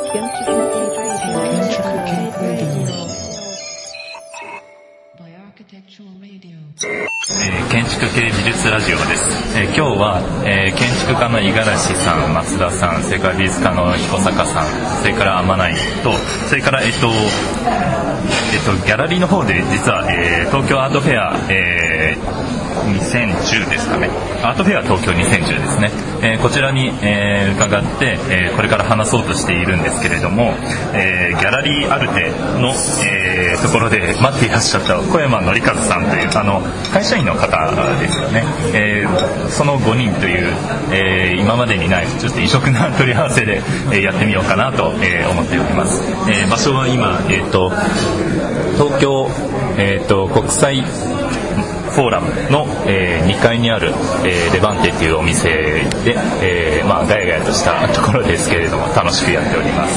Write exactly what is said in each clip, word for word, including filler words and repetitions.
えー、建築系美術ラジオです。えー、今日は、えー、建築家の五十嵐さん、松田さん、それから美術家の彦坂さん、それから天内と、それからえっとえっとギャラリーの方で実は、えー、東京アートフェア、えー、にせんじゅうですかね。アートフェア東京にせんじゅうですね。えー、こちらに、えー、伺って、えー、これから話そうとしているんですけれども、えー、ギャラリーアルテの、えー、ところで待っていらっしゃった小山紀和さんというあの会社員の方ですよね。えー、そのごにんという、えー、今までにないちょっと異色な取り合わせで、えー、やってみようかなと、えー、思っております。えー、場所は今、えー、と東京、えー、と国際フォーラムの、えー、にかいにある、えー、レバンテというお店で、えーまあ、ガヤガヤとしたところですけれども楽しくやっております。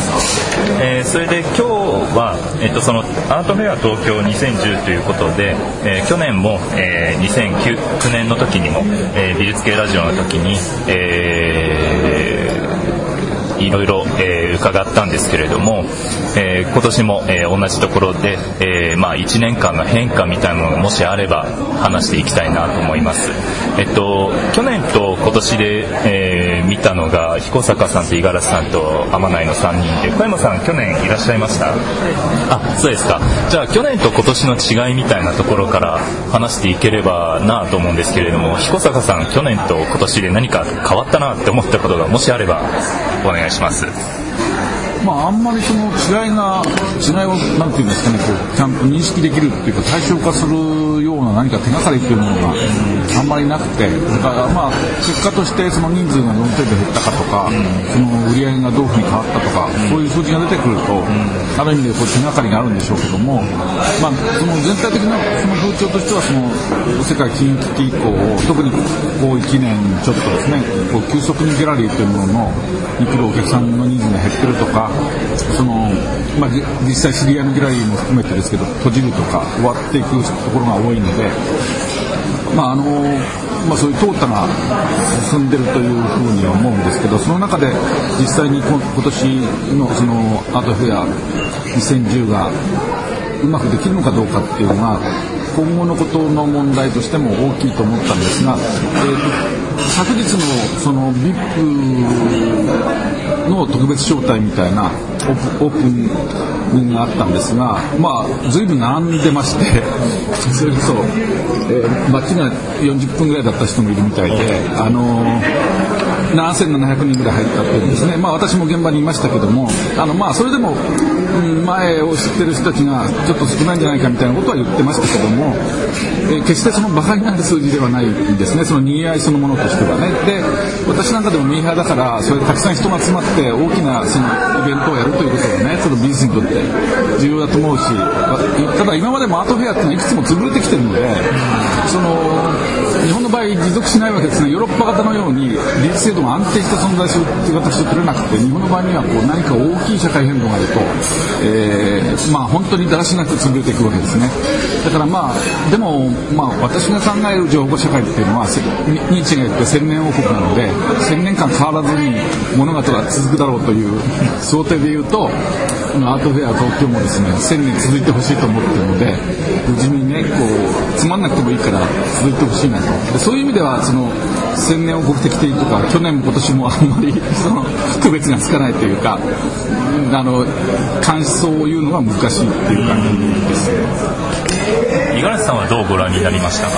えー、それで今日は、えー、とそのアートフェア東京にせんじゅうということで、えー、去年も、えー、にせんきゅうねんの時にも、えー、美術系ラジオの時に、えーいろいろ、えー、伺ったんですけれども、えー、今年も、えー、同じところで、えーまあ、いちねんかんの変化みたいなのがもしあれば話していきたいなと思います。えっと、去年と今年で、えー、見たのが彦坂さんと五十嵐さんと天内のさんにんで、小山さん去年いらっしゃいました？あ、そうですか。じゃあ去年と今年の違いみたいなところから話していければなと思うんですけれども、彦坂さん去年と今年で何か変わったなって思ったことがもしあればお願いします。 まあ、あんまりその違いが違いをなんていうんですかね、こうちゃんと認識できるっていうか対象化するような何か手がかりっていうものがあんまりなくて、だからまあ結果としてその人数がどの程度減ったかとか、その売り上げがどういうふうに変わったとか、そういう数字が出てくるとある意味でこう手がかりがあるんでしょうけども、まあ、その全体的なその風潮としてはその世界金融危機以降特にこういちねんちょっとですね、こう急速にギャラリーというもののに来るお客さんの人数が減ってるとか、そのまあ、実際知り合いのギャラリーも含めてですけど閉じるとか終わっていくところが多いので、まああのまあ、そういう淘汰が進んでるというふうには思うんですけど、その中で実際に今年 の, そのアートフェアにせんじゅうがうまくできるのかどうかっていうのが今後のことの問題としても大きいと思ったんですが、えー、昨日 の, その ブイアイピー の特別招待みたいなオープンがあったんですが、まあ随分並んでまして、それこそ、えー、待ちがよんじゅっぷんぐらいだった人もいるみたいで、あのー、ななせんななひゃくにんぐらい入ったっていうんですね。まあ私も現場にいましたけども、あのまあそれでも、うん、前を知ってる人たちがちょっと少ないんじゃないかみたいなことは言ってましたけども、えー、決してその馬鹿になる数字ではないんですね。その賑わいそのものとしてはね。で、私なんかでもミーハーだから、それたくさん人が集まって大きなそのイベントをやるということがね、ちょっと美術にとって重要だと思うし、ただ今までもアートフェアってのはいくつも潰れてきてるので、その日本の場合持続しないわけですね。ヨーロッパ型のように美術制度が安定して存在するという形を取れなくて、日本の場合にはこう何か大きい社会変動があると、えー、まあ本当にだらしなく潰れていくわけですね。だからまあでもまあ私が考える情報社会っていうのはニーチェが言って千年王国なので、千年間変わらずに物事が続くだろうという想定でいうと、アートフェア東京もですね千年続いてほしいと思っているので、無事にねこうつまんなくてもいいから続いてほしいなと。でそういう意味ではその千年王国的定とか去年も今年もあんまりその区別がつかないというか、あの感想を言うのが難しいっていう感じです。 五十嵐さんはどうご覧になりましたか？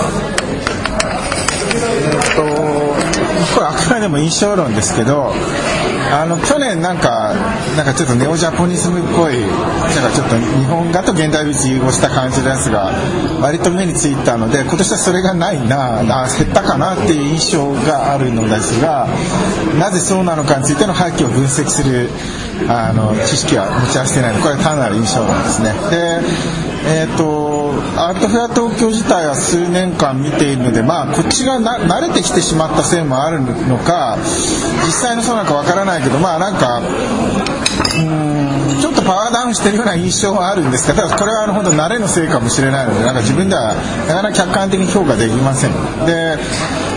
えっとこれあくまでも印象論ですけど、あの去年なんかなんかちょっとネオジャポニズムっぽい、なんかちょっと日本画と現代美術融合した感じのやつが割と目についたので、今年はそれがないな、あ減ったかなっていう印象があるのですが、なぜそうなのかについての背景を分析するあの知識は持ち合わせてないので、これは単なる印象なんですね。で、えーとアートフェア東京自体は数年間見ているので、まあこっちがな慣れてきてしまったせいもあるのか、実際のそうなのかわからないけど、まあなんかうーんちょっとパワーダウンしてるような印象はあるんですが、ただこれはあの本当慣れのせいかもしれないので、なんか自分ではなかなか客観的に評価できません。で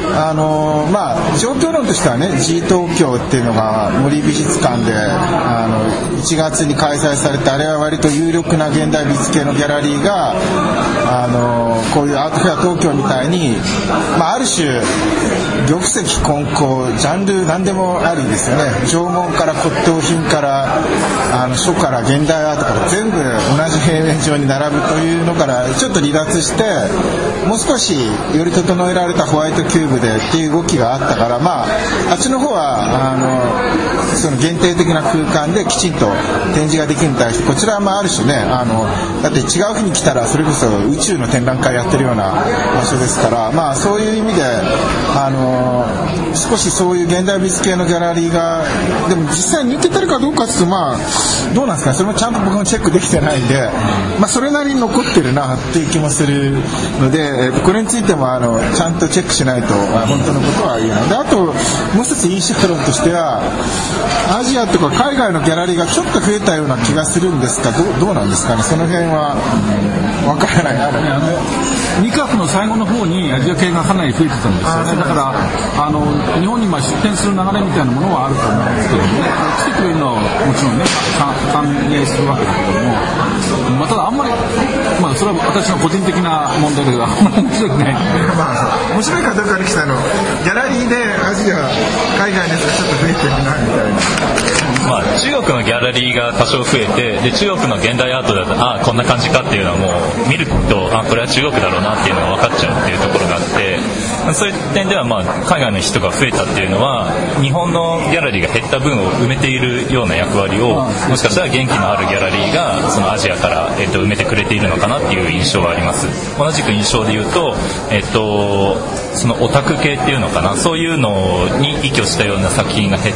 あのまあ状況論としてはね G 東京っていうのが森美術館であのいちがつに開催されて、あれは割と有力な現代美術系のギャラリーがあのこういうアートフェア東京みたいに、まあ、ある種玉石混交、ジャンル何でもありですよね。縄文から骨董品からあの書から現代アートから全部同じ平面上に並ぶというのからちょっと離脱して、もう少しより整えられたホワイトキューブでっていう動きがあったから、まああっちの方はあのその限定的な空間できちんと展示ができるに対して、こちらはまあある種ね、あのだって違う日に来たらそれこそ宇宙の展覧会やってるような場所ですから、まあそういう意味であの少しそういう現代美術系のギャラリーがでも実際に似ててるかどうかっていうと、まあどうなんですかね、それもちゃんと僕もチェックできてないんで、まあそれなりに残ってるなっていう気もするので、これについてもあのちゃんとチェックしないと本当のことは言えない。であともう一つ印象論としては、アジアとか海外のギャラリーがちょっと増えたような気がするんですが、どう、どうなんですかね、その辺は分からない。あのにかくの最後の方にアジア系がかなり増えてたんですよね。だからあの日本にまあ出店する流れみたいなものはあると思うんですけどもね、来てくれるのはもちろんね歓迎するわけだけども、まあ、ただあんまり、まあ、それは私の個人的な問題だけどあんまり面白くない、 まあ、面白いかどうかできたのギャラリーでアジア海外のやつがちょっと増えてるなみたいな。 まあ、中国のギャラリーが多少増えて、で中国の現代アートだとああこんな感じかっていうのはもう見るとあこれは中国だろうなっていうのが分かっちゃうっていうところがあって、そういう点ではまあ海外の人が増えたっていうのは日本のギャラリーが減った分を埋めているような役割をもしかしたら元気のあるギャラリーがそのアジアから、えっと、埋めてくれているのかなっていう印象はあります。同じく印象で言うと、えっと、そのオタク系っていうのかな、そういうのに依拠したような作品が減って、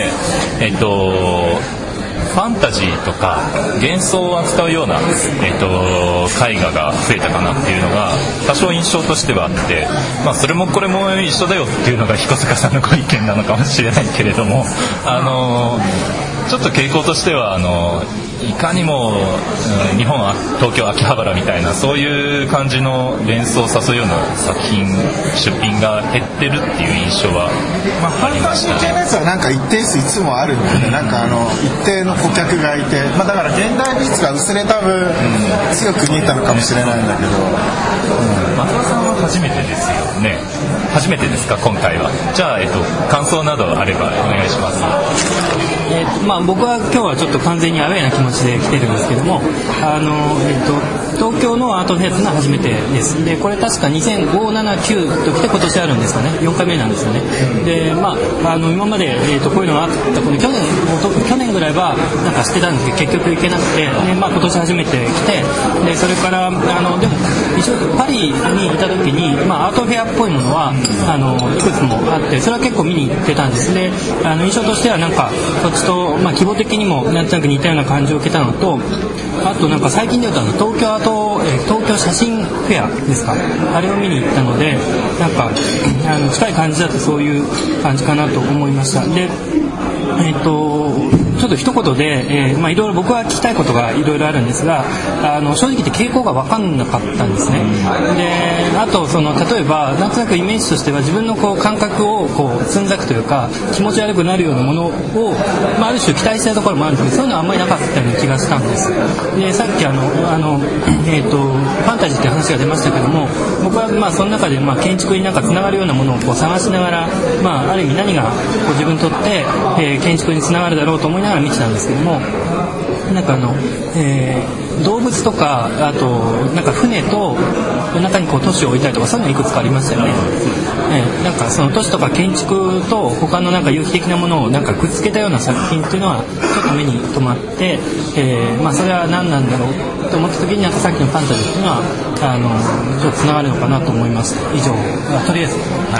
えっとファンタジーとか幻想を扱うような、えー、と絵画が増えたかなっていうのが多少印象としてはあって、まあ、それもこれも一緒だよっていうのが彦坂さんのご意見なのかもしれないけれども、あのちょっと傾向としてはあのいかにも、うん、日本東京秋葉原みたいなそういう感じの連想を誘うような作品出品が減ってるっていう印象はありましたね。 ファンタジー系のやつはなんか一定数いつもあるんで、ね、なんかあの一定の顧客がいて、まあ、だから現代美術が薄れた分、うん、強く見えたのかもしれないんだけど、うん、 松田さんは初めてですよね。初めてですか今回は。じゃあ、えっと、感想などあればお願いします。 えーまあ、僕は今日はちょっと完全にアウェーな気持ちで来てるんですけども、あの、えー、と東京のアートフェアというのは初めてです。でこれ確かにせんご、なな、きゅうと来て今年あるんですかね。よんかいめなんですよね。で、まあ、あの今まで、えー、とこういうのがあったこの去年去年ぐらいはなんかしてたんですけど結局行けなくて、で、まあ、今年初めて来て、でそれからあのでも一応パリにいた時に、まあ、アートフェアっぽいものはあのいくつもあって、それは結構見に行ってたんです。であの印象としてはなんかこっちと、まあ、規模的にもなんとなく似たような感じを受けたのと、あとなんか最近で言うとあの東京アート、えー、東京写真フェアですか、あれを見に行ったのでなんかあの近い感じだとそういう感じかなと思いました。でえっとちょっと一言で、えーまあ、いろいろ僕は聞きたいことがいろいろあるんですが、あの正直言って傾向が分かんなかったんですね。であとその例えばなんとなくイメージとしては自分のこう感覚をこうつんざくというか気持ち悪くなるようなものを、まあ、ある種期待してたところもあるんですけど、そういうのはあんまりなかったような気がしたんです。でさっきあのあの、えー、とファンタジーって話が出ましたけども、僕はまあその中でまあ建築になんかつながるようなものをこう探しながら、まあ、ある意味何がこう自分にとって、えー、建築につながるだろうと思いながら見てたんですけども、なんかあの、えー、動物とかあとなんか船と中にこう都市を置いたりとかそういうのいくつかありましたよね。えー、なんかその都市とか建築と他のなんか有機的なものをなんかくっつけたような作品っていうのはちょっと目に留まって、えー、まあそれは何なんだろうと思った時になんかさっきのファンタジーっていうのはあのちょっとつながるのかなと思います。以上、とりあえず、 はい、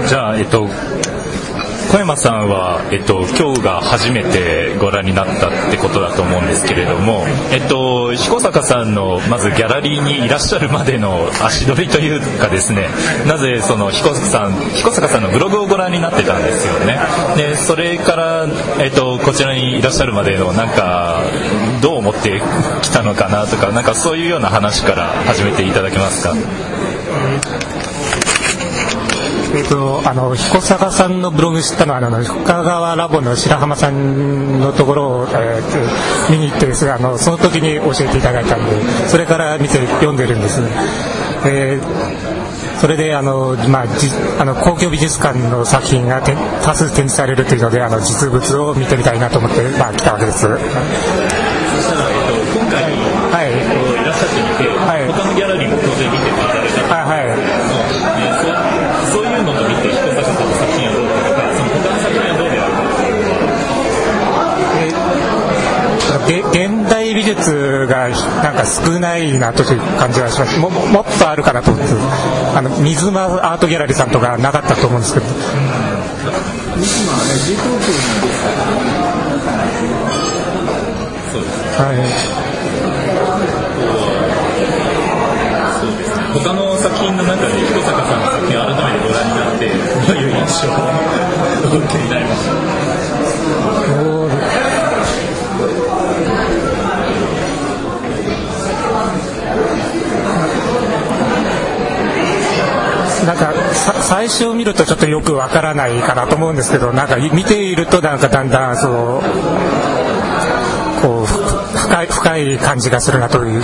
じゃあえっと小山さんは、えっと、今日が初めてご覧になったってことだと思うんですけれども、えっと、彦坂さんのまずギャラリーにいらっしゃるまでの足取りというかですね、なぜその彦坂さん、彦坂さんのブログをご覧になってたんですよね。でそれから、えっと、こちらにいらっしゃるまでのなんかどう思ってきたのかなとか、なんかそういうような話から始めていただけますか。 えー、とあの彦坂さんのブログ知ったのはあの深川ラボの白浜さんのところを、えー、見に行ってですが、あのその時に教えていただいたんで、それから見て読んでるんです、えー、それであの、まあ、じあの公共美術館の作品が多数展示されるというので、あの実物を見てみたいなと思って、まあ、来たわけです。 そしたら、えっと、今回、はい、いらっしゃってみて、はい、他のギャラリーも当然見ていただいた、はいはい、そう、そういうのと見て彦坂さんの作品はどうですか、その他の作品はどうであるか。 え現代美術がなんか少ないなという感じがします。 も, もっとあるかなと思って、あの水間アートギャラリーさんとかなかったと思うんですけど、 水間はね、G 東京のそうですね、 はい、 そうですね、他の作品の中で彦坂さんの作品を改めてご覧になってどういう印象をお受けになりましたか。 なんか最初見るとちょっとよくわからないかなと思うんですけど、なんか見ているとなんかだんだんそのこう深い、深い感じがするなという。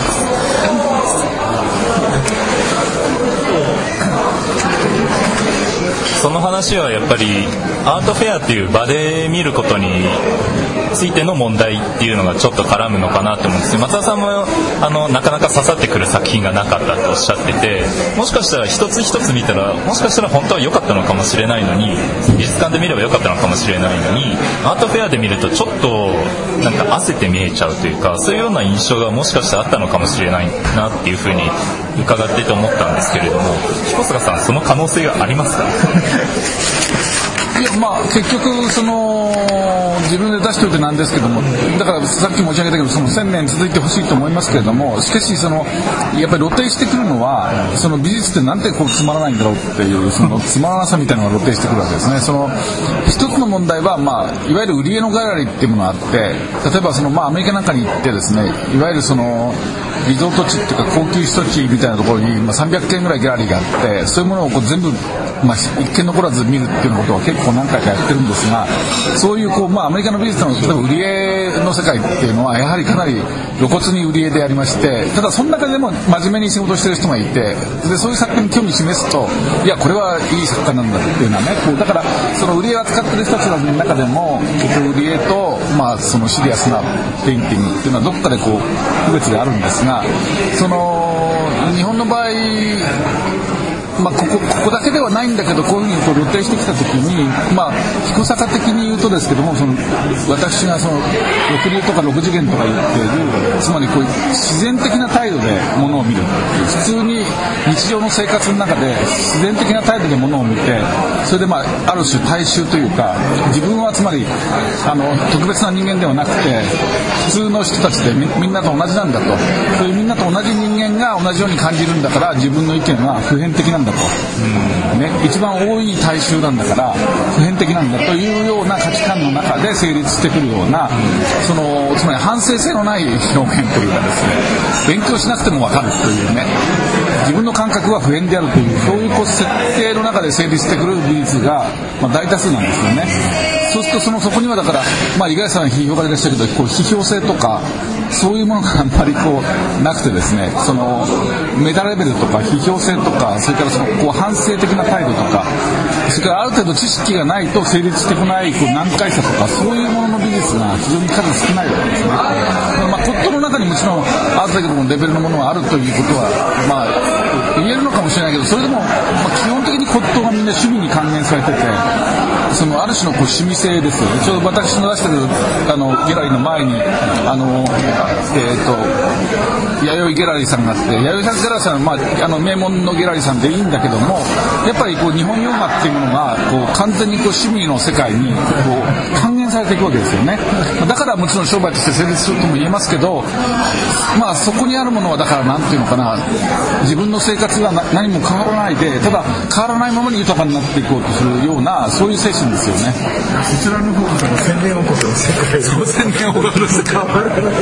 その話はやっぱりアートフェアっていう場で見ることについての問題っていうのがちょっと絡むのかなと思うんですけど、松田さんもあのなかなか刺さってくる作品がなかったとおっしゃってて、もしかしたら一つ一つ見たらもしかしたら本当は良かったのかもしれないのに、美術館で見れば良かったのかもしれないのに、アートフェアで見るとちょっとなんか焦って見えちゃうというか、そういうような印象がもしかしたらあったのかもしれないなっていうふうに伺ってて思ったんですけれども、彦坂さんその可能性がありますか？ いや、まあ、結局その自分で出しておいてなんですけども、だからさっき申し上げたけど、その千年続いてほしいと思いますけれども、しかしそのやっぱり露呈してくるのは、その美術ってなんてこうつまらないんだろうっていうそのつまらなさみたいなのが露呈してくるわけですね。その一つの問題は、まあ、いわゆる売り絵のギャラリーっていうものがあって、例えばその、まあ、アメリカなんかに行ってですね、いわゆるそのリゾート地っていうか高級避暑地みたいなところに、まあ、さんびゃっけんぐらいギャラリーがあって、そういうものをこう全部、まあ、一見残らず見るっていうことは結構何回かやってるんですが、そういうこう、まあ、アメリカの美術の例えば売り絵の世界っていうのはやはりかなり露骨に売り絵でありまして、ただその中でも真面目に仕事してる人がいて、でそういう作家に興味示すと、いやこれはいい作家なんだっていうのはね、こうだからその売り絵を扱ってる人たちの中でも売り絵と、まあ、そのシリアスなペインティングっていうのはどこかでこう区別であるんですが、その日本の場合、まあ、ここ、ここだけではないんだけど、こういうふうにこう露呈してきたときに、まあ、彦坂的に言うとですけども、その私がその六流とか六次元とか言っている、つまりこう自然的な態度で物を見る、普通に日常の生活の中で自然的な態度で物を見て、それで、まあ、ある種大衆というか、自分はつまりあの特別な人間ではなくて普通の人たちで み, みんなと同じなんだと、そういうみんなと同じ人間が同じように感じるんだから、自分の意見は普遍的なんだと、うんね、一番多い大衆なんだから普遍的なんだというような価値観の中で成立してくるような、そのつまり反省性のない表現というかですね、勉強しなくても分かるというね、自分の感覚は普遍であるという、そういうこう設定の中で成立してくる美術が、まあ、大多数なんですよね。そうすると そ, のそこにはだから、まあ、五十嵐さん批評家でいらっしゃるけど、こう批評性とかそういうものがあんまりこうなくてですね、そのメタレベルとか批評性とか、それからそのこう反省的な態度とか、それからある程度知識がないと成立してこないこう難解さとか、そういうものの美術が非常に数少ないわけですね。まあ、骨董の中にもちろんアートだけどもレベルのものがあるということは、まあ、言えるのかもしれないけど、それでも、まあ、基本的に骨董がみんな趣味に還元されてて、そのある種のこう趣味性ですよね。ちょうど私の出してるあのギャラリーの前にあの、えー、と弥生ギャラリーさんがあって、弥生さんギャラリーさんは、まあ、あの名門のギャラリーさんでいいんだけども、やっぱりこう日本洋画っていうものがこう完全にこう趣味の世界にこう還元されていくわけですよね。だからもちろん商売として成立するとも言えますけど、まあ、そこにあるものはだからなんていうのかな、自分の生活が何も変わらないで、ただ変わらないままに豊かになっていこうとするような、そういう精神ですよね。 そちらの方が千年王国の世界、 そう千年王国の世界変わらない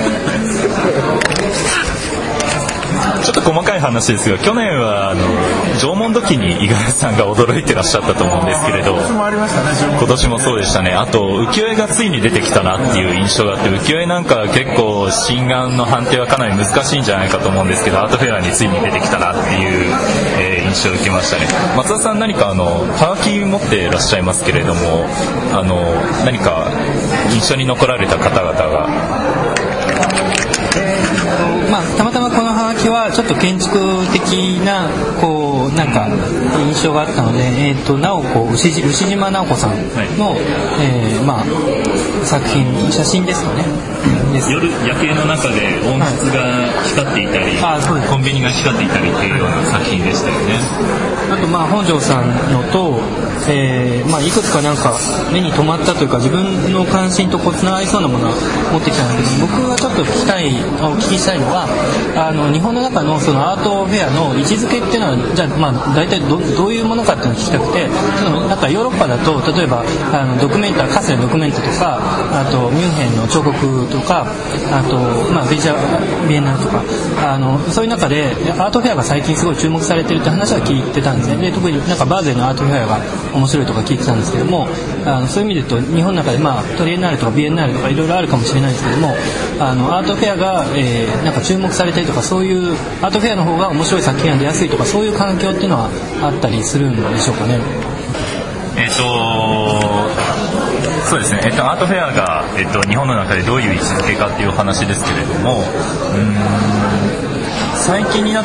ちょっと細かい話ですが、去年はあの縄文土器に五十嵐さんが驚いてらっしゃったと思うんですけれど、 今年もありましたね。 今年もそうでしたね。あと浮世絵がついに出てきたなっていう印象があって、浮世絵なんか結構心眼の判定はかなり難しいんじゃないかと思うんですけど、アートフェアについに出てきたなっていう、えー、印象を受けましたね。松田さん、何かあのはがき持っていらっしゃいますけれども、あの何か印象に残られた方々が。 まあ、たまたまこのハガキはちょっと建築的なこうなんか印象があったので、えー、と直子牛島直子さんの、はい、えーまあ、作品写真ですかね。 夜夜景の中で温室が光っていたり、はい、あ、そうです。コンビニが光っていたりというような作品でしたよね。 あとまあ本庄さんのと、えーまあ、いくつかなんか目に留まったというか、自分の関心とこうつながりそうなものを持ってきたんですけど、僕がちょっと聞きたいお聞きしたいのは、あの日本の中のそのアートフェアの位置づけっていうのはじゃあ、まあ、大体 ど, どういうものかっていうのを聞きたくて、そのなんかヨーロッパだと例えばあのドキュメンターカセのドキュメントとか、あとミュンヘンの彫刻とか、あと、まあ、ベジャビエンナールとか、あのそういう中でアートフェアが最近すごい注目されてるって話は聞いてたんですね。で特になんかバーゼルのアートフェアが面白いとか聞いてたんですけども、あのそういう意味で言うと日本の中で、まあ、トリエンナーレとかビエンナーレとかいろいろあるかもしれないですけども、あのアートフェアが、えー、なんか注目されたりとか、そういうアートフェアの方が面白い作品が出やすいとか、そういう環境っていうのはあったりするんでしょうかね。 えっとそうですね、えっと、アートフェアが、えっと、日本の中でどういう位置づけかっていう話ですけれども、うーん最近になって、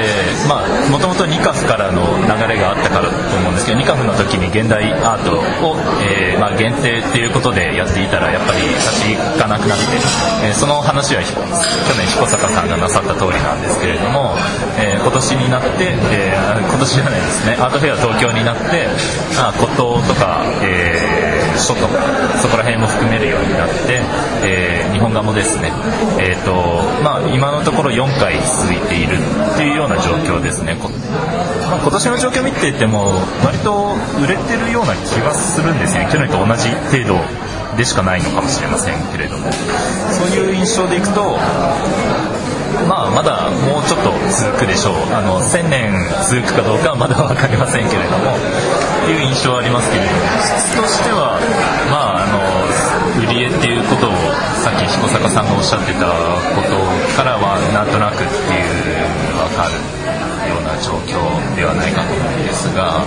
まあ、もともとニカフからの流れがあったからと思うんですけど、ニカフの時に現代アートを、えーまあ、限定っていうことでやっていたらやっぱり立ち行かなくなって、えー、その話は去年彦坂さんがなさった通りなんですけれども、えー、今年になって、えー、今年じゃないですね、アートフェア東京になって、あ骨董とか、えー、書とかそこら辺も含めるようになって、えー、日本画もですね、えーとまあ、今のところよんかい続いているっていうような状況ですね。こ、まあ、今年の状況を見ていても割と売れてるような気がするんですね。去年と同じ程度でしかないのかもしれませんけれども、そういう印象でいくと、まあ、まだもうちょっと続くでしょう。あのせんねん続くかどうかはまだ分かりませんけれどもっていう印象はありますけれども、質としては、まあ、あの売り絵っていうことをさっき彦坂さんがおっしゃってたことからはなんとなくっていう分かるような状況ではないかと思うんですが、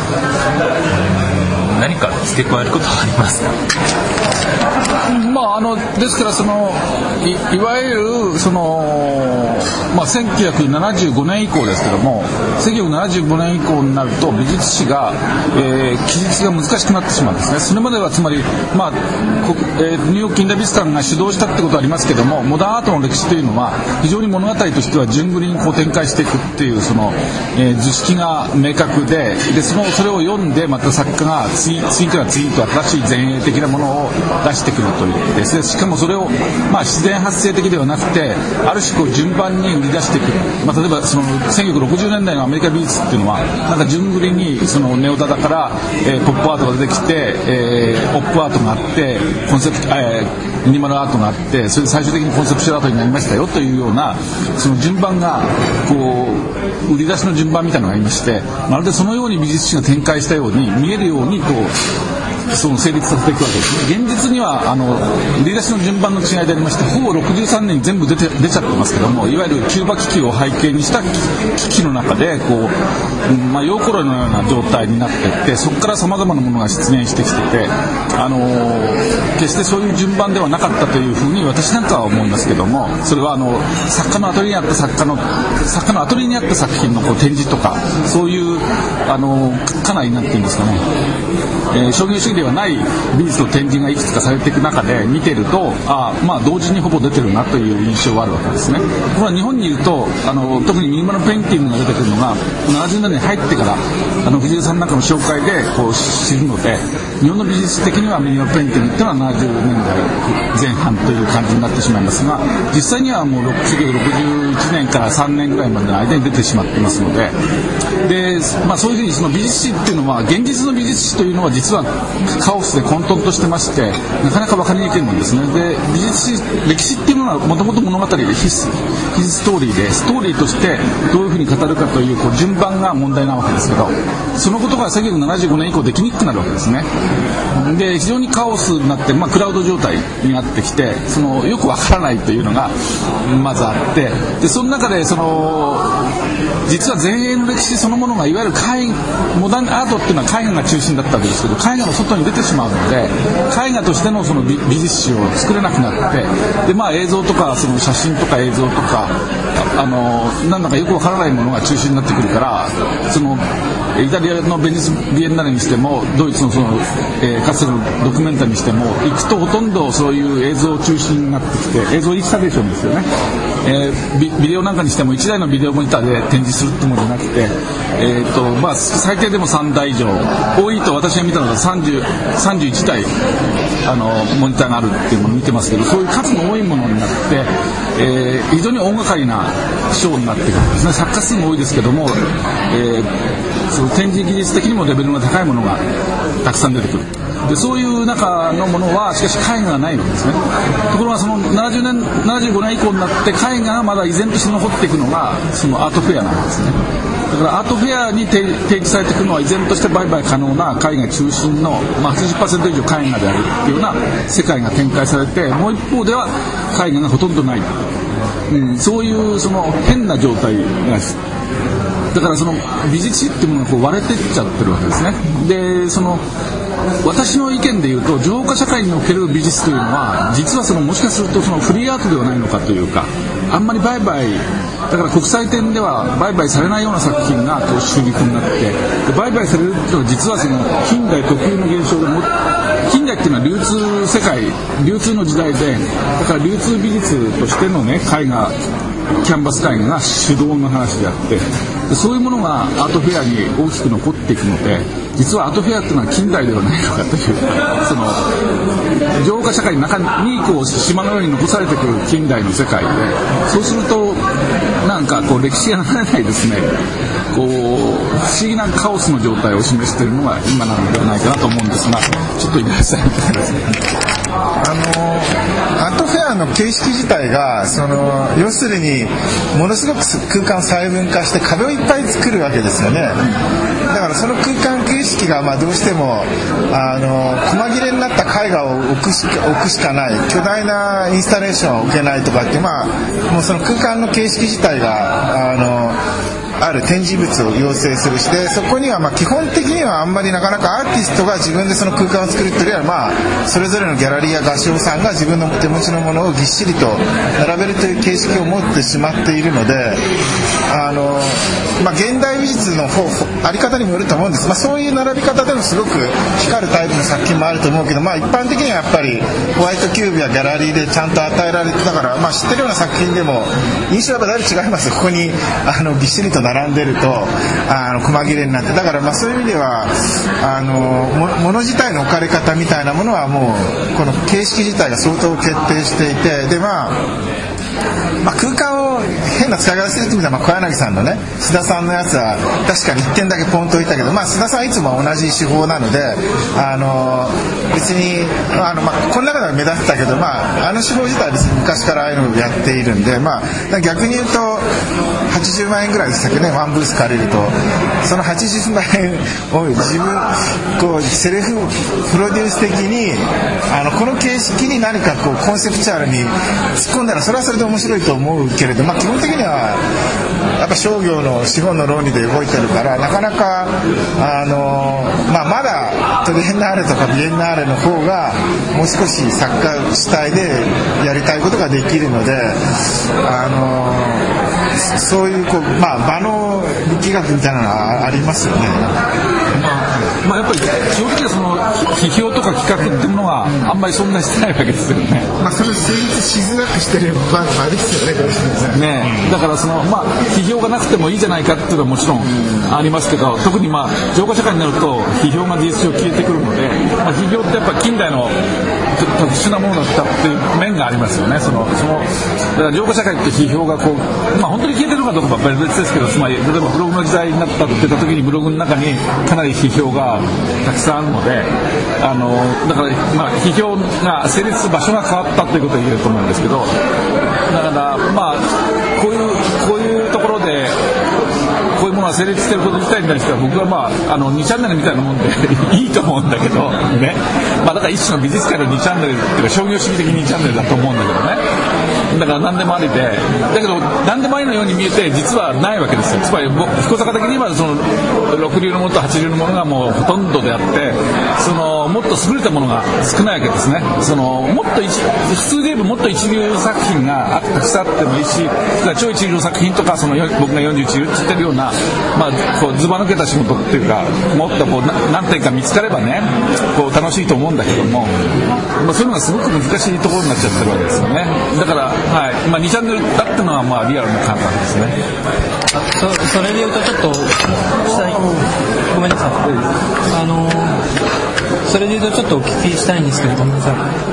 うーん何か付け加えることはありますか？ まあ、あのですからその い, いわゆるその、まあ、せんきゅうひゃくななじゅうごねん以降ですけども、せんきゅうひゃくななじゅうごねん以降になると美術史が、えー、記述が難しくなってしまうんですね。それまではつまり、まあえー、ニューヨーク近代美術館が主導したってことはありますけども、モダンアートの歴史というのは非常に物語としては順繰りにこう展開していくっていうその、えー、図式が明確 で, で そ, のそれを読んでまた作家が次, 次から次と新しい前衛的なものを出してくるというですね。しかもそれを、まあ、自然発生的ではなくてある種こう順番に売り出していく、まあ、例えばそのせんきゅうひゃくろくじゅうねんだいのアメリカ美術っていうのはなんか順繰りにそのネオダダから、えー、ポップアートが出てきて、えー、ポップアートがあってコンセプト、えー、ミニマルアートがあって、それで最終的にコンセプチュアルアートになりましたよというようなその順番がこう売り出しの順番みたいなのがありまして、まるでそのように美術史が展開したように見えるようにこうその成立させていくわけです。現実にはあの売り出しの順番の違いでありまして、ほぼろくじゅうさんねんに全部出て出ちゃってますけども、いわゆるキューバ危機を背景にした危機の中でこう、まあ、溶鉱炉のような状態になっていって、そこからさまざまなものが出現してきてて、あの決してそういう順番ではなかったというふうに私なんかは思いますけども、それはあの作家のアトリエにあった作家の作家のアトリエにあった作品のこう展示とか、そういうあのかなりなんていうんですかね、えー、商業主義ではない美術の展示がいくつかされていく中で見てると、あ、まあ、同時にほぼ出てるなという印象はあるわけですね。これは日本にいるとあの特にミニマルペインティングが出てくるのがななじゅうねんだいに入ってからあの藤井さんなんかの紹介でこう知るので、日本の美術的にはミニマルペインティングっていうのはななじゅうねんだいぜん半という感じになってしまいますが、実際にはもうせんきゅうひゃくろくじゅういちねんからさんねんぐらいまでの間に出てしまってますので、で、まあ、そういうふうにその美術史っていうのは現実の美術史というのは実はカオスで混沌としてまして、なかなか分かりにくいもんですね。で、美術史、歴史っていうのはもともと物語でヒス、ヒスストーリーで、ストーリーとしてどういうふうに語るかという、こう順番が問題なわけですけど、そのことがせんきゅうひゃくななじゅうごねん以降できにくくなるわけですね。で、非常にカオスになって、まあ、クラウド状態になってきて、そのよく分からないというのがまずあって、でその中でその実は前衛の歴史そのものがいわゆる絵モダンアートっていうのは絵画が中心だったわけですけど、絵画の外に出てしまうので、絵画としてのその 美, 美術史を作れなくなって、で、まあ、映像とかその写真とか映像とかあのなんだかよくわからないものが中心になってくるから、そのイタリアのベニスビエンナーレにしてもドイツのその、えー、かつてのドキュメンタリーにしても行くとほとんどそういう映像中心になってきて、映像インスタレーションですよね。えー、ビ, ビデオなんかにしてもいちだいのビデオモニターで展示するってものじゃなくて、えーとまあ、最低でもさんだい以上、多いと私が見たのがさんじゅう、さんじゅういちだいあのモニターがあるっていうのを見てますけど、そういう数の多いものになって、えー、非常に大掛かりなショーになってくるんですね。作家数も多いですけども、えー、その展示技術的にもレベルが高いものがたくさん出てくる。でそういう中のものはしかし絵画がないわけですね。ところがそのななじゅうねんななじゅうごねん以降になって絵画がまだ依然として残っていくのがそのアートフェアなんですね。だからアートフェアに提示されていくのは依然として売買可能な絵画中心の、まあ、はちじゅっパーセント以上絵画であるというような世界が展開されて、もう一方では絵画がほとんどない、うん、そういうその変な状態がだからその美術史っていうものがこう割れていっちゃってるわけですね。でその私の意見でいうと、情報化社会における美術というのは実はそのもしかするとそのフリーアートではないのかというか、あんまり売買だから国際展では売買されないような作品がこう主軸になって、で売買されるというのは実はその近代特有の現象でも、近代っていうのは流通世界流通の時代で、だから流通美術としてのね絵画キャンバス絵画が主導の話であって、でそういうものがアートフェアに大きく残っていくので、実はアートフェアっていうのは近代ではないのかという、その情報化社会の中にこう島のように残されてくる近代の世界で、そうするとなんかこう歴史が流れないですね、こう不思議なカオスの状態を示しているのが今なのではないかなと思うんですが、ちょっと今さみたいですね。 あのアートフェアの形式自体がその要するにものすごく空間を細分化して壁をいっぱい作るわけですよね。だからその空間形式がまあどうしてもあの細切れになった絵画を置くしか、置くしかない、巨大なインスタレーションを置けないとかって、まあもうその空間の形式自体があのある展示物を要請するし、でそこにはまあ基本的にはあんまりなかなかアーティストが自分でその空間を作るというよりは、まあそれぞれのギャラリーや画商さんが自分の手持ちのものをぎっしりと並べるという形式を持ってしまっているので、あの、まあ、現代美術の方あり方にもよると思うんです。まあ、そういう並び方でもすごく光るタイプの作品もあると思うけど、まあ、一般的にはやっぱりホワイトキューブやギャラリーでちゃんと与えられて、だから、まあ、知ってるような作品でも印象がだいぶ違います。ここにあのぎっしりと並んでるとあの細切れになって、だからまあそういう意味ではあのもの自体の置かれ方みたいなものはもうこの形式自体が相当決定していて、でまあまあ、空間を変な使い方するって意味では、まあ、小柳さんのね須田さんのやつは確かにいってんだけポンと置いたけど、まあ、須田さんはいつも同じ手法なのであの別にあの、まあ、この中では目立ってたけど、まあ、あの手法自体は別に昔からああいうのをやっているんで、まあ、逆に言うとはちじゅうまんえんぐらいでしたっけね、ワンブース借りるとそのはちじゅうまんえんを自分こうセルフプロデュース的にあのこの形式に何かこうコンセプチュアルに突っ込んだらそれはそれで面白いと思うけれど、まあ、基本的にはやっぱ商業の資本の論理で動いてるからなかなかあの、まあ、まだトリエンナーレとかビエンナーレの方がもう少し作家主体でやりたいことができるのであのそういう、こう、まあ、場の力学みたいなのはありますよね。 まあ、やっぱり基本的にはその批評とか企画っていうのはあんまりそんなしてないわけですよね。 まあ、それを成立しづらくしてる場合ですよね、どうしてもね。だからその、まあ、批評がなくてもいいじゃないかっていうのはもちろんありますけど、特にまあ情報社会になると批評が事実上消えてくるので、まあ、批評ってやっぱ近代の特殊なものだったっていう面がありますよね。そのそのだから情報社会って批評がこう、まあ、本当に消えてるかどうかは別ですけど、つまり例えばブログの時代になったって言った時にブログの中にかなり批評がたくさんあるので、あのだから、まあ、批評が成立する場所が変わったということが言えると思うんですけど、だからまあこういうこういうところでこういうものが成立していること自体に対しては僕は、まあ、あのにチャンネルみたいなもんでいいと思うんだけどね、まあ、だから一種の美術界のにチャンネルっていうか商業主義的にチャンネルだと思うんだけどね。だから何でもありで、だけど何でもありのように見えて実はないわけですよ。つまり彦坂的にはそのろく流のものとはち流のものがもうほとんどであって、そのもっと優れたものが少ないわけですね。そのもっと一普通で言えばもっと一流作品がたくさんあってもいいし、超一流の作品とかその僕がよんじゅういち流って言ってるような、まあ、こうずば抜けた仕事っていうか、もっとこう何点か見つかればね、こう楽しいと思うんだけども、まあ、そういうのがすごく難しいところになっちゃってるわけですよね。だから、はい、まあ、にチャンネルだってのはまあリアルな感覚ですね。 そ, それでいうとちょっとしたい、ごめんなさい、あのそれでいうとちょっとお聞きしたいんですけれどもさ、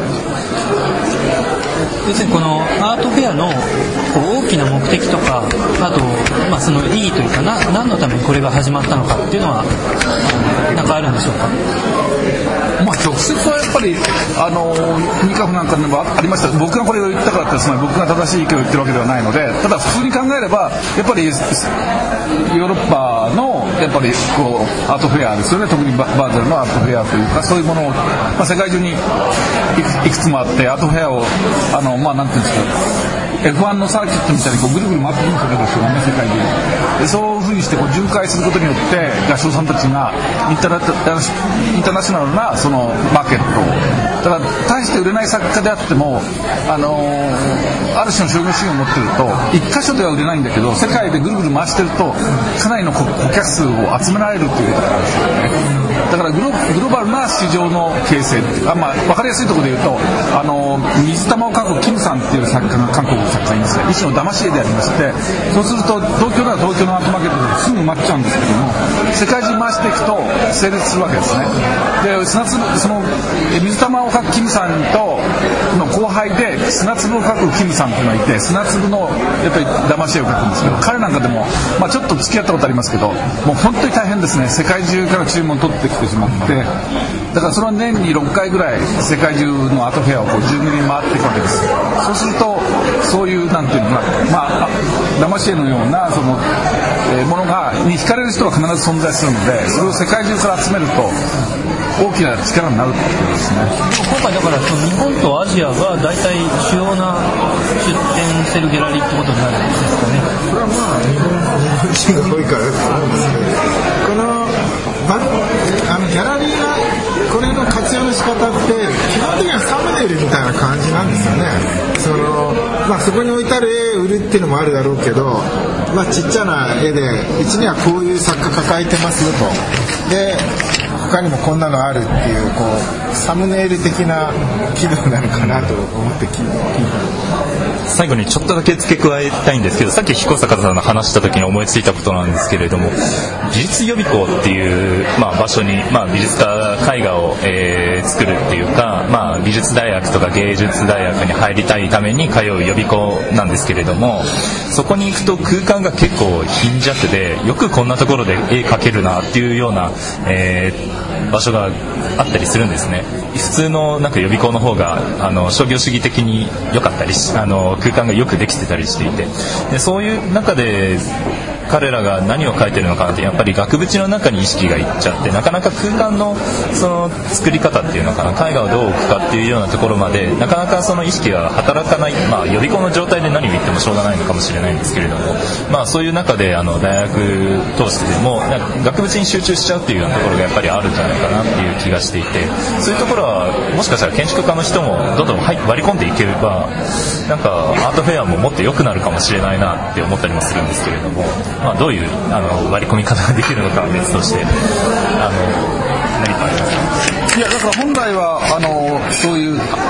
要するにこのアートフェアのこう大きな目的とか、あと、まあ、その意義というかな、何のためにこれが始まったのかっていうのは何かあるんでしょうか。 まあ、直接はやっぱりあのニカフなんかでもありました。僕がこれを言ったからってつまり僕が正しい意見を言ってるわけではないので、ただ普通に考えればやっぱりヨーロッパのやっぱりこうアートフェアですよね。特にバーゼルのアートフェアというか、そういうものを、まあ、世界中にいく, いくつもあって、アートフェアをあの、まあ、なんていうんですか、エフワン のサーキットみたいにこうぐるぐる回ってくるわけですよね、世界中で。そういうふうにしてこう巡回することによって合唱さんたちがインターナインターナショナルなそのマーケットを、だから大して売れない作家であっても、あのー、ある種の商業主義を持ってると一箇所では売れないんだけど、世界でぐるぐる回してるとかなりの顧客数を集められるということなんですよね。だからグ ロ, グローバルな市場の形成っていうか、まあ、分かりやすいところで言うと、あの水玉を描くキムさんっていう作家が韓国の作家がいますが、一種の騙し絵でありまして、そうすると東京なら東京のアートマーケットですぐ埋まっちゃうんですけども、世界中回していくと成立するわけですね。で砂粒、その水玉を描くキムさんとの後輩で砂粒を描くキムさんっていうのがいて、砂粒のやっぱり騙し絵を描くんですけど、彼なんかでも、まあ、ちょっと付き合ったことありますけど、もう本当に大変ですね。世界中から注文を取ってきてしまって、だからそれは年にろっかいぐらい世界中のアートフェアをこう順繰りに回っていくわけです。そうするとそういうなんていうのかな、まあ騙し絵のようなその、えー、ものがに惹かれる人が必ず存在するので、それを世界中から集めると大きな力になるってことですね。 今回だからその日本とアジアが大体主要な出展してるギャラリーってことになるんですかね。 これはまあ日本人が多いからだと思うんですけど、このあのギャラリーがこれの活用の仕方って基本的にはサムネイルみたいな感じなんですよね。その、まあ、そこに置いてある絵を売るっていうのもあるだろうけど、まあ、ちっちゃな絵でうちにはこういう作家抱えてますよと、で他にもこんなのあるっていう、こうサムネイル的な機能なのかなと思って聞いて、 最後にちょっとだけ付け加えたいんですけど、さっき彦坂さんの話した時に思いついたことなんですけれども、美術予備校っていう、まあ、場所に、まあ、美術家絵画を、えー、作るっていうか、まあ、美術大学とか芸術大学に入りたいために通う予備校なんですけれども、そこに行くと空間が結構貧弱で、よくこんなところで絵描けるなっていうような、えー、場所があったりするんですね。普通のなんか予備校の方があの商業主義的に良かったりし、あの空間がよくできてたりしていて、でそういう中で彼らが何を描いてるのかなって、やっぱり額縁の中に意識がいっちゃって、なかなか空間のその作り方っていうのかな、絵画をどう置くかっていうようなところまでなかなかその意識が働かない、まあ、予備校の状態で何を言ってもしょうがないのかもしれないんですけれども、まあ、そういう中であの大学通してでも額縁に集中しちゃうっていうようなところがやっぱりあるんじゃないかなっていう気がしていて、そういうところはもしかしたら建築家の人もどんどん割り込んでいければ、なんかアートフェアももっと良くなるかもしれないなって思ったりもするんですけれども、まあ、どういうあの割り込み方ができるのかは別として、あの何かありますか？ いやだから本来はあのそういう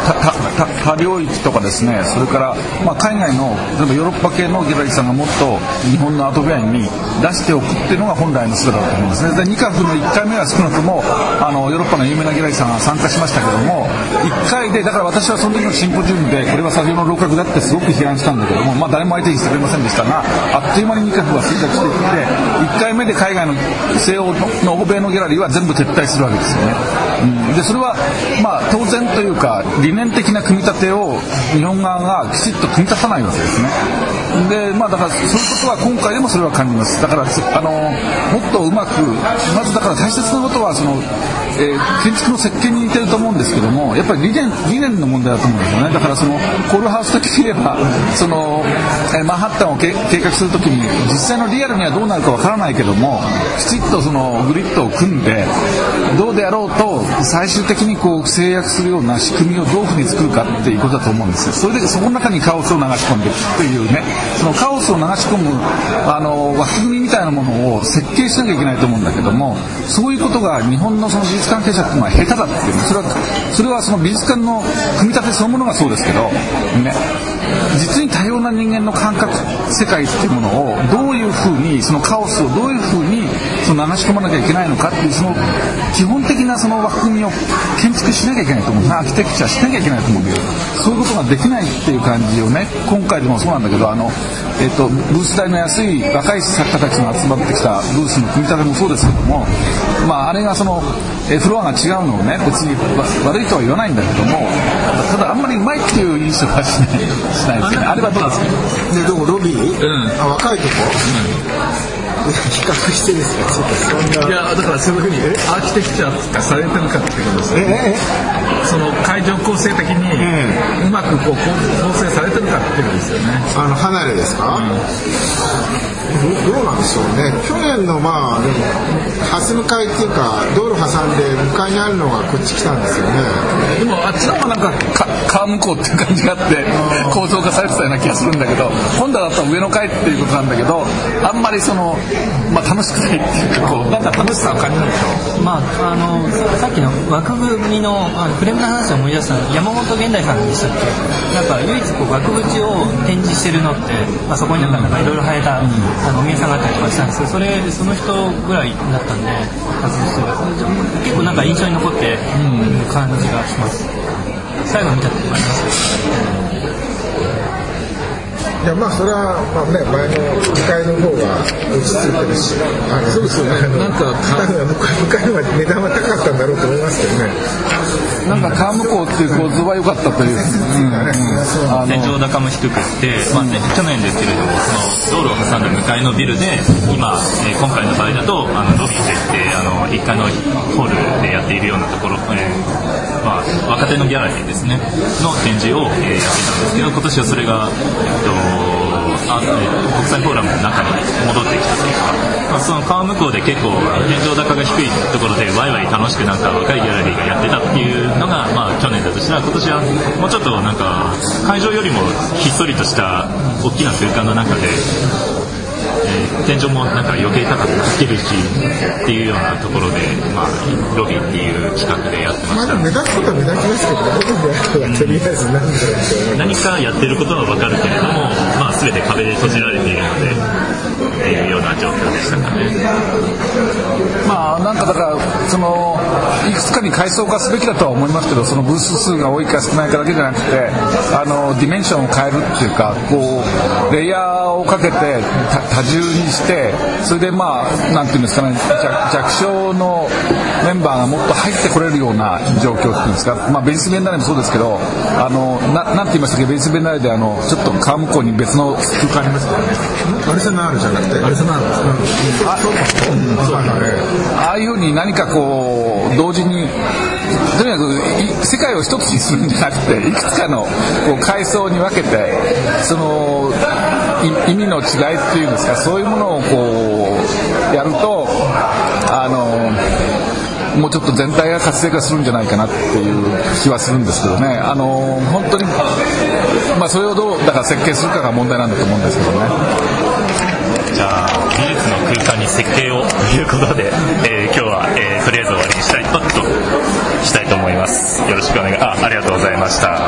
多領域とかですね、それから、まあ、海外の例えばヨーロッパ系のギャラリーさんがもっと日本のアートフェアに出しておくっていうのが本来の姿だと思うんですね。でニカフのいっかいめは少なくともあのヨーロッパの有名なギャラリーさんが参加しましたけども、いっかいでだから私はその時のシンポジウムでこれは砂上の楼閣だってすごく批判したんだけども、まあ、誰も相手にしてくれませんでしたが、あっという間にニカフは衰弱していっていっかいめで海外の西欧の欧米のギャラリーは全部撤退するわけですよね。うん、でそれは、まあ、当然というか理念的な組み立てを日本側がきちっと組み立たないわけですね。で、まあ、だからそういうことは今回でもそれは感じます。だからあのもっとうまくまずだから大切なことはその、えー、建築の設計に似てると思うんですけども、やっぱり理念理念の問題だと思うんですよね。だからそのコールハウス的に言えばその、えー、マンハッタンを計画するときに実際のリアルにはどうなるかわからないけども、きちっとそのグリッドを組んでどうであろうと最終的にこう制約するような仕組みをどういうふうに作るかっていうことだと思うんですよ。それでそこの中にカオスを流し込んでいくっていうね、そのカオスを流し込むあの枠組みみたいなものを設計しなきゃいけないと思うんだけども、そういうことが日本のその美術関係者っていうのは下手だっていう、それはそれはその美術館の組み立てそのものがそうですけどね、実に多様な人間の感覚世界っていうものをどういうふうにそのカオスをどういうふうにその流し込まなきゃいけないのかっていうその基本的なその枠組みを建築しなきゃいけないと思う、アーキテクチャしなきゃいけないと思うんだけど、そういうことができないっていう感じをね、今回でもそうなんだけど、あの、えっと、ブース代の安い若い作家たちが集まってきたブースの組み立てもそうですけども、まあ、あれがそのえフロアが違うのをね別に悪いとは言わないんだけども、ただあんまりうまいっていう印象はしないしないですね。あれはどうですか？ でどこロビー？うん、あ若いとこ？うん、比較してですか？そんな。 いやだからそういうふうにアーキテクチャがされてるかってことですね。ええその会場構成的にうまくこう構成されてるかってことですよね。 あの離れですか？うん、ど, どうなんでしょうね。去年のまあでも蓮向かいっていうか道路挟んで向かいにあるのがこっち来たんですよね。 でもあっちの方がなんか川向こうっていう感じがあって構造化されてたような気がするんだけど、今度はだったら上の階っていうことなんだけど、あんまりその、まあ、楽しくないっていうかこうなんか楽しさを感じないでしょ。 まあ、あのさっきの枠組み の, あのフレームの話を思い出したの山本現代さんでしたっけ。なんか唯一こう額縁を展示してるのって、まあ、そこになんかいろいろ生えた、うん、あのお宮さんがあったりとかしたんですけど、それその人ぐらいだったんで結構なんか印象に残ってる感じがします。最後見たことがありますよ。 いやまあそれはまあね前のにかいの方が落ち着いてるし、あのそうですよね。なんか向かいのは値段は高かったんだろうと思いますけどね。 なんか川向こうっていう構図は良かったという、うんうん、 天井高も低くって、まあね、去年ですけれどもその道路を挟んだ向かいのビルで今、えー、今回の場合だとあのロビーといってあのいっかいのホールでやっているようなところ、えーまあ、若手のギャラリーですねの展示を、えー、やってたんですけど、今年はそれが、えっとあ国際フォーラムの中に戻ってきたというか、まあ、その川向こうで結構天井高が低いところでワイワイ楽しくなんか若いギャラリーがやってたっていうのが、まあ、去年だとしたら今年はもうちょっとなんか会場よりもひっそりとした大きな空間の中で、えー、天井もなんか余計高くなってるしっていうようなところで、まあ、ロビーっていう企画でやってました。 まあ、目立つことは目立ちますけど、ね、とりあえず何で何かやってることは分かるけれども、まあ、全て壁で閉じられているのでっていうような状況でしたかね。 まあなんかだからそのいくつかに階層化すべきだとは思いますけど、そのブース数が多いか少ないかだけじゃなくて、あのディメンションを変えるっていうか、こうレイヤーをかけて多重にして、それでまあなんていうんですかね、弱小のメンバーがもっと入ってこれるような状況っていうんですか、まあベニスビエンナーレもそうですけど、あの な, なんて言いましたっけ、ベニスビエンナーレであのちょっと川向こうに別の空間ありますからね。 アルセナールじゃなくてアルセナールですか、うん、あ, そうだね、ああいうふうに何かこう同時にとにかく世界を一つにするんじゃなくて、いくつかのこう階層に分けて、その意味の違いっていうんですか、そういうものをこうやると、あのもうちょっと全体が活性化するんじゃないかなっていう気はするんですけどね。あの本当に、まあ、それをどうだから設計するかが問題なんだと思うんですけどね。 じゃあ美術の空間に設計をということで、えー、今日は、えー、とりあえず終わりにしたいとしたいと思います。よろしくお願いあありがとうございました。